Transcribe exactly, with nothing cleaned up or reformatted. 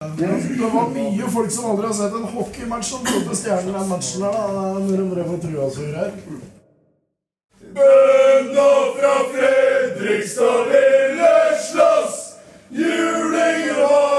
Det var mye folk som aldri har sett en hockeymatch som trodde stjernen den matchen her da, når de drev og trua så her. Bønda fra Fredrikstad ville slåss, juling var